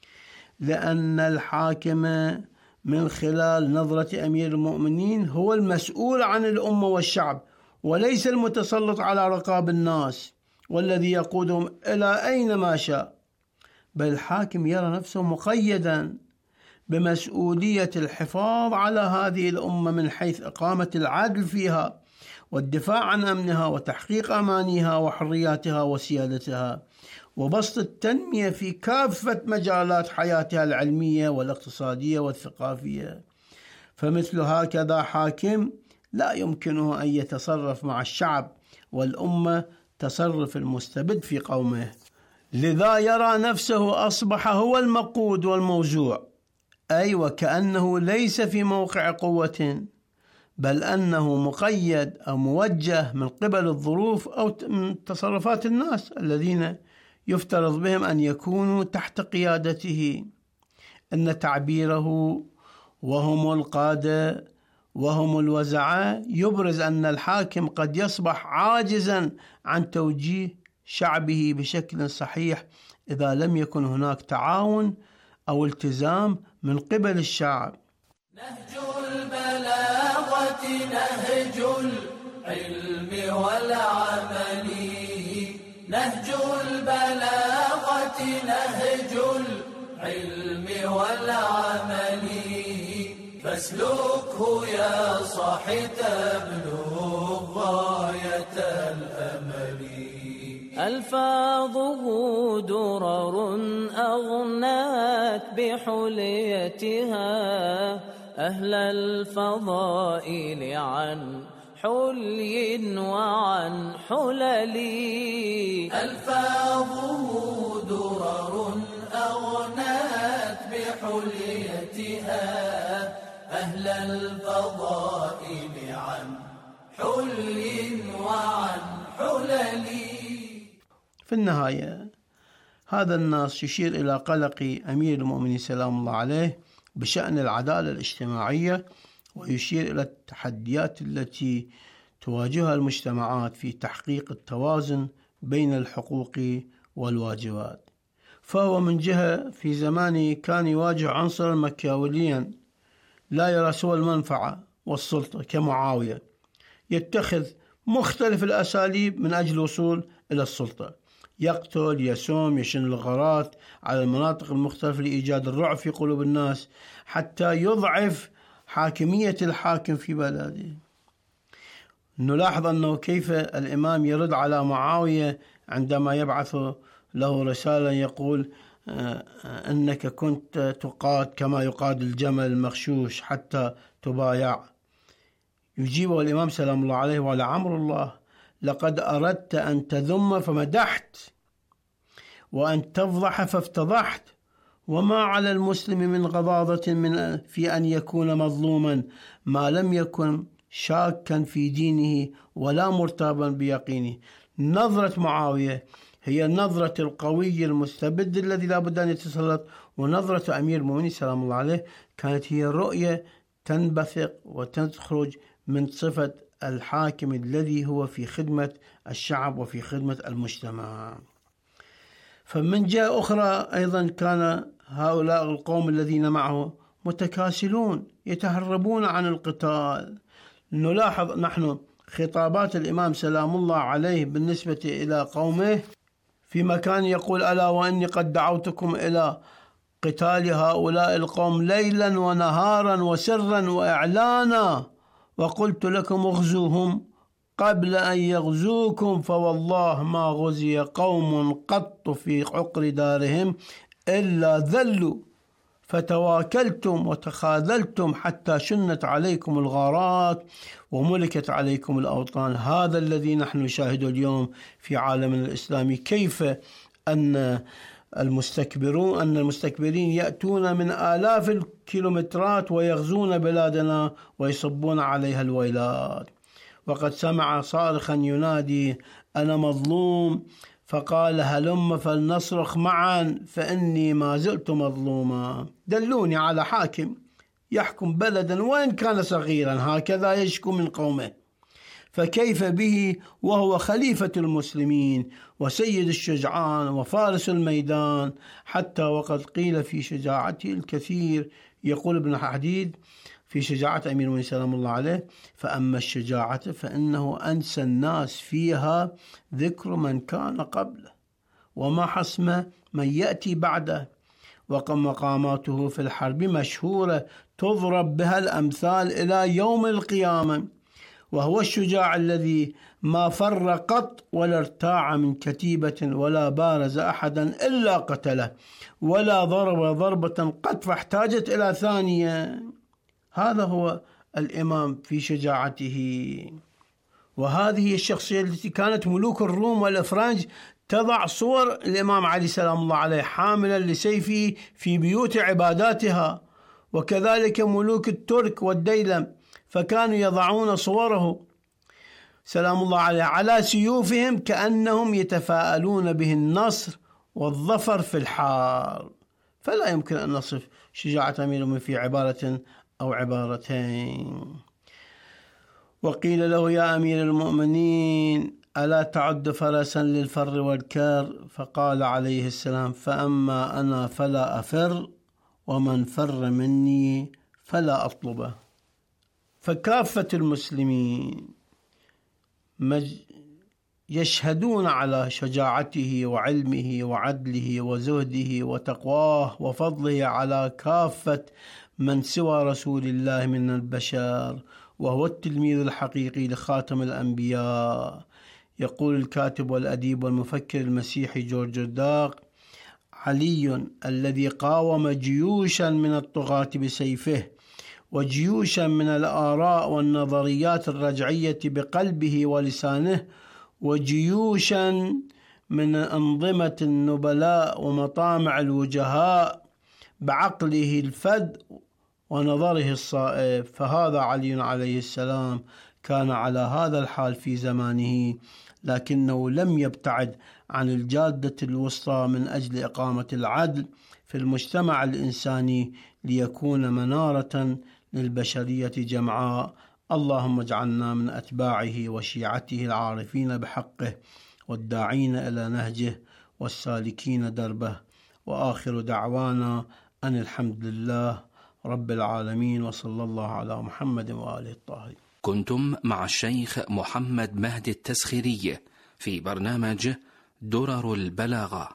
لأن الحاكم من خلال نظرة أمير المؤمنين هو المسؤول عن الأمة والشعب، وليس المتسلط على رقاب الناس والذي يقودهم إلى أين ما شاء، بل الحاكم يرى نفسه مقيدا بمسؤولية الحفاظ على هذه الأمة من حيث إقامة العدل فيها والدفاع عن أمنها وتحقيق أمانيها وحرياتها وسيادتها، وبسط التنمية في كافة مجالات حياتها العلمية والاقتصادية والثقافية. فمثل هكذا حاكم لا يمكنه أن يتصرف مع الشعب والأمة تصرف المستبد في قومه، لذا يرى نفسه أصبح هو المقود والموزوع، أي وكأنه ليس في موقع قوة، بل أنه مقيد أو موجه من قبل الظروف أو من تصرفات الناس الذين يفترض بهم أن يكونوا تحت قيادته. أن تعبيره وهم القادة وهم الوزعاء يبرز أن الحاكم قد يصبح عاجزا عن توجيه شعبه بشكل صحيح إذا لم يكن هناك تعاون أو التزام من قبل الشعب. نهج البلاغة نهج العلم والعمل، نهج البلاغة نهج العلم والعمل، فاسلكه يا صاحي تبلغ غاية الأمل. ألفاظه درر أغنات بحليتها أهل الفضائل عن حلي وعن حلل. ألفاظه درر أغنات بحليتها أهل الفضائل عن حلي وعن حلل. في النهاية هذا النص يشير إلى قلق أمير المؤمنين سلام الله عليه بشأن العدالة الاجتماعية، ويشير إلى التحديات التي تواجهها المجتمعات في تحقيق التوازن بين الحقوق والواجبات. فهو من جهة في زمانه كان يواجه عنصرا مكياوليا لا يرى سوى المنفعة والسلطة كمعاوية، يتخذ مختلف الأساليب من أجل الوصول إلى السلطة، يقتل، يسوم، يشن الغارات على المناطق المختلفة لإيجاد الرعب في قلوب الناس حتى يضعف حاكمية الحاكم في بلده. نلاحظ أنه كيف الإمام يرد على معاوية عندما يبعث له رسالة يقول أنك كنت تقاد كما يقاد الجمل المغشوش حتى تبايع. يجيبه الإمام سلام الله عليه: ولعمر الله لقد أردت أن تذم فمدحت وأن تفضح فافتضحت، وما على المسلم من غضاضة من في أن يكون مظلوما ما لم يكن شاكا في دينه ولا مرتابا بيقينه. نظرة معاوية هي نظرة القوي المستبد الذي لا بد أن يتسلط، ونظرة أمير المؤمنين سلام الله عليه كانت هي الرؤية تنبثق وتخرج من صفة الحاكم الذي هو في خدمة الشعب وفي خدمة المجتمع. فمن جهة أخرى أيضا كان هؤلاء القوم الذين معه متكاسلون يتهربون عن القتال. نلاحظ نحن خطابات الإمام سلام الله عليه بالنسبة إلى قومه، فيما كان يقول: ألا وإني قد دعوتكم إلى قتال هؤلاء القوم ليلا ونهارا وسرا وإعلانا، وقلت لكم اغزوهم قبل أن يغزوكم، فوالله ما غزي قوم قط في عقر دارهم إلا ذلوا فتواكلتم وتخاذلتم حتى شنت عليكم الغارات وملكت عليكم الأوطان. هذا الذي نحن نشاهده اليوم في عالمنا الإسلامي، كيف أن المستكبرون أن المستكبرين يأتون من آلاف الكيلومترات ويغزون بلادنا ويصبون عليها الويلات. وقد سمع صارخا ينادي: أنا مظلوم، فقال: هلم فلنصرخ معا فإني ما زلت مظلوما. دلوني على حاكم يحكم بلدا وإن كان صغيرا هكذا يشكو من قومه، فكيف به وهو خليفة المسلمين وسيد الشجعان وفارس الميدان، حتى وقد قيل في شجاعته الكثير. يقول ابن حديد في شجاعة أمير المؤمنين سلام الله عليه: فأما الشجاعة فإنه أنسى الناس فيها ذكر من كان قبله وما حسم من يأتي بعده، ومقاماته في الحرب مشهورة تضرب بها الأمثال إلى يوم القيامة، وهو الشجاع الذي ما فر قط ولا ارتاع من كتيبة ولا بارز أحدا إلا قتله ولا ضرب ضربة قط فاحتاجت إلى ثانية. هذا هو الإمام في شجاعته. وهذه الشخصية التي كانت ملوك الروم والإفرنج تضع صور الإمام علي سلام الله عليه حاملا لسيفه في بيوت عباداتها، وكذلك ملوك الترك والديلم، فكانوا يضعون صوره سلام الله عليه على سيوفهم كأنهم يتفاءلون به النصر والظفر في الحال. فلا يمكن أن نصف شجاعة أمير المؤمنين في عبارة أو عبارتين. وقيل له: يا أمير المؤمنين، ألا تعد فرسا للفر والكار؟ فقال عليه السلام: فأما أنا فلا أفر، ومن فر مني فلا أطلبه. فكافة المسلمين يشهدون على شجاعته وعلمه وعدله وزهده وتقواه وفضله على كافة من سوى رسول الله من البشر، وهو التلميذ الحقيقي لخاتم الأنبياء. يقول الكاتب والأديب والمفكر المسيحي جورج داق: علي الذي قاوم جيوشا من الطغاة بسيفه، وجيوشا من الآراء والنظريات الرجعية بقلبه ولسانه، وجيوشا من أنظمة النبلاء ومطامع الوجهاء بعقله الفذ ونظره الصائب. فهذا علي عليه السلام كان على هذا الحال في زمانه، لكنه لم يبتعد عن الجادة الوسطى من أجل إقامة العدل في المجتمع الإنساني ليكون منارة للبشرية جمعاء. اللهم اجعلنا من أتباعه وشيعته العارفين بحقه والداعين إلى نهجه والسالكين دربه. وآخر دعوانا أن الحمد لله رب العالمين، وصلى الله على محمد وآله الطاهرين. كنتم مع الشيخ محمد مهدي التسخيري في برنامج درر البلاغة.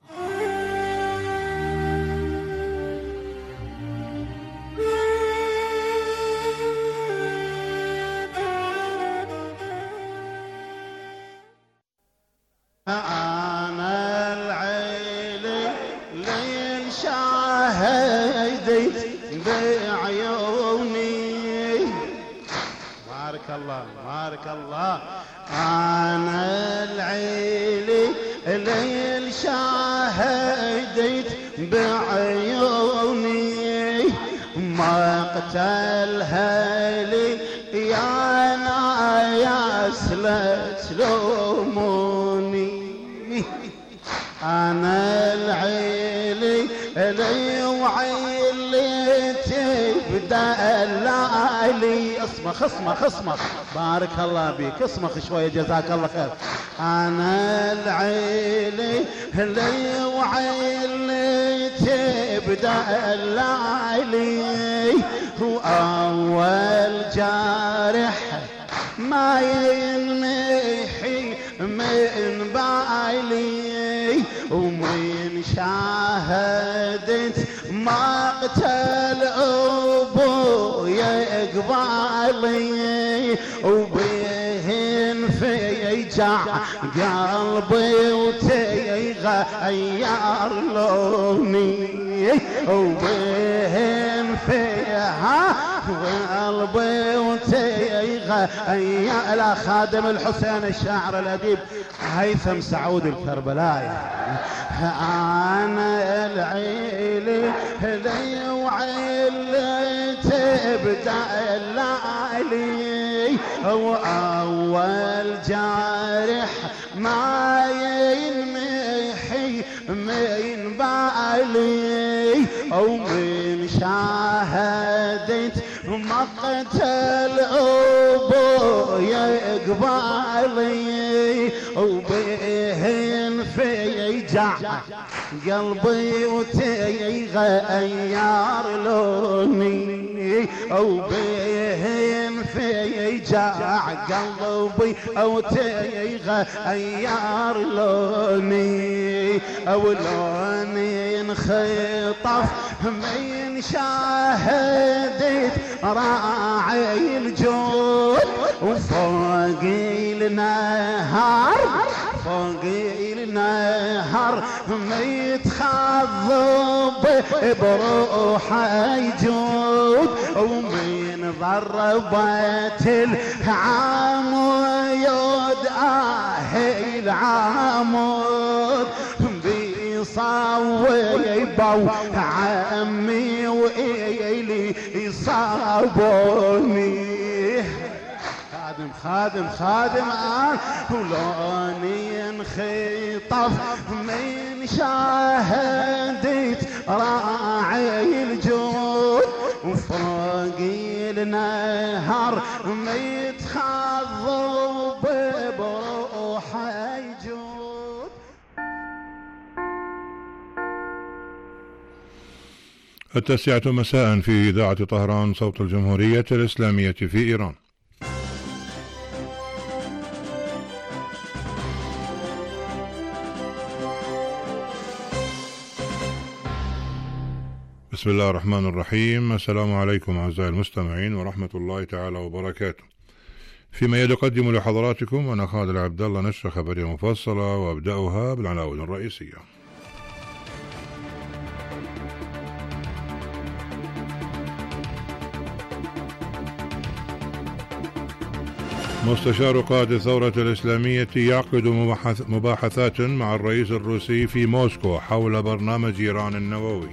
أنا العيلي لين شاهدت بعيوني، بارك الله بارك الله. أنا العيلي لين شاهدت بعيوني، مقتلها لي يا ناس لا تلوموني. أنا العيلي لي وعيلتي اصمخ اصمخ اصمخ بارك الله بيك اصمخ شوية جزاك الله خير. أنا العيلي لي وعيلي تبدأ الليالي وأول جارح ما ينحي من بالي ومن شاهدت مقتل أبويا قبالي وبهن فيجع قلبي وتغير لوني وبهن فيها قلبي وتغير. لا خادم الحسين الشاعر الأديب هيثم سعود الكربلائي. أنا العيلي لي وعيلي تبدأ الليالي وأول جارح ما ينمحي من بالي ومن شاهدت مقتل أبويا قبالي وبهن فيجع قلبي وتغير لوني وبهن فيجع قلبي وتغير لوني ولوني انخطف من شاهدت راعي الجود وفوق النهار فوق النهار متخضب بروحه يجود ومن ضربت العمود آهي العمود بيصاوي بو عمي وإلي يصابوني. خادم خادم خادم آه ولوني انخطف من شاهدت راعي الجود وفوق النهر متخضب بروحه يجود. التاسعة مساء في إذاعة طهران صوت الجمهورية الإسلامية في إيران. بسم الله الرحمن الرحيم. السلام عليكم أعزائي المستمعين ورحمة الله تعالى وبركاته. فيما يقدم لحضراتكم أنا خالد عبد الله نشرة خبرية مفصلة وأبدأها بالعناوين الرئيسية. مستشار قائد الثورة الإسلامية يعقد مباحثات مع الرئيس الروسي في موسكو حول برنامج إيران النووي.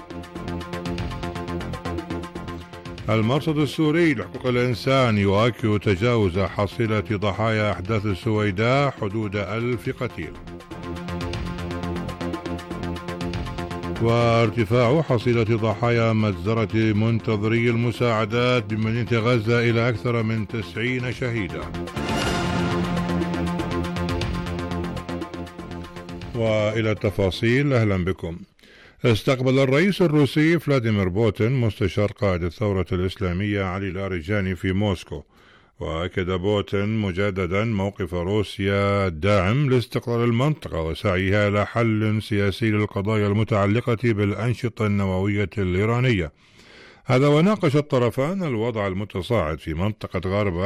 المرصد السوري لحقوق الإنسان يؤكد تجاوز حصيلة ضحايا أحداث السويداء حدود ألف قتيل. وارتفاع حصيلة ضحايا مجزرة منتظري المساعدات بمدينة غزة إلى أكثر من تسعين شهيدا. وإلى التفاصيل، أهلا بكم. استقبل الرئيس الروسي فلاديمير بوتين مستشار قائد الثورة الإسلامية علي لاريجاني في موسكو، وأكد بوتين مجددا موقف روسيا الداعم لاستقرار المنطقة وسعيها إلى حل سياسي للقضايا المتعلقة بالأنشطة النووية الإيرانية. هذا وناقش الطرفان الوضع المتصاعد في منطقة غرب